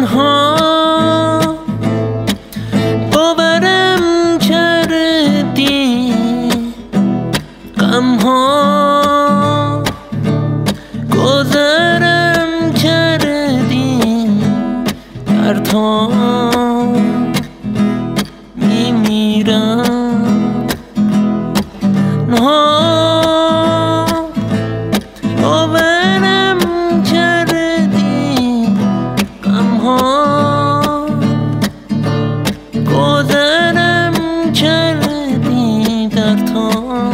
تنها باورم کردی، غمها گذرم کردی، دردها میمیرم. باورم کردی، غمها گذرم کردی، دردها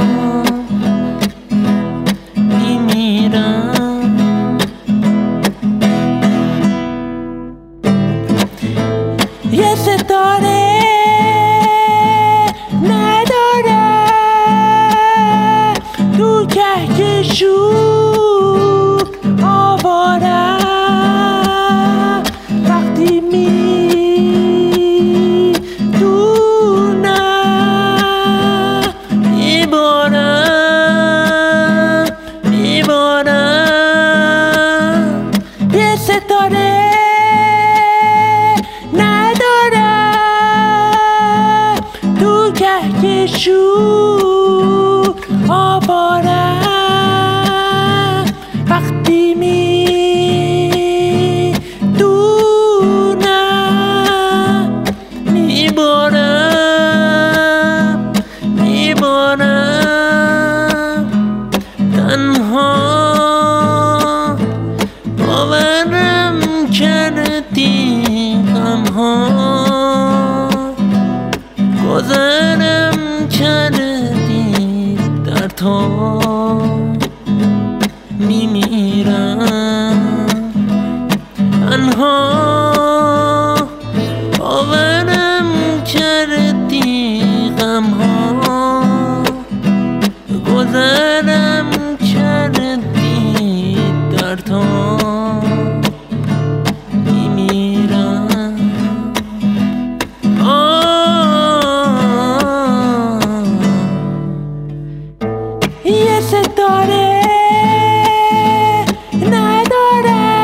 میمیرم. یه ستاره نداره تو کهکشون آواره، وقتی میدونم میبارم. یه ستاره نداره تو کهکشون آواره، وقتی میدونم میبارم. تنها باورم کردی، غمها گذرم کردی، دردها میمیرم. تنها باورم کردی، غمها گذرم کردی، دردها میمیرم. یه ستاره نداره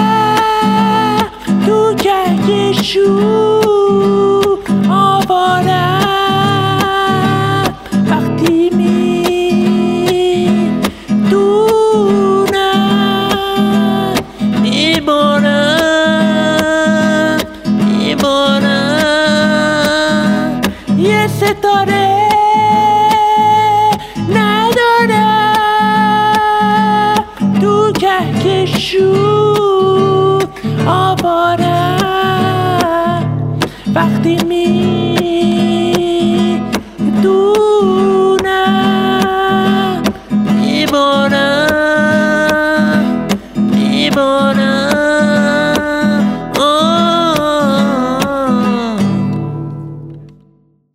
تو کهکشون آواره، وقتی میدونم میبارم. یه ستاره نداره تو کهکشون آواره، وقتی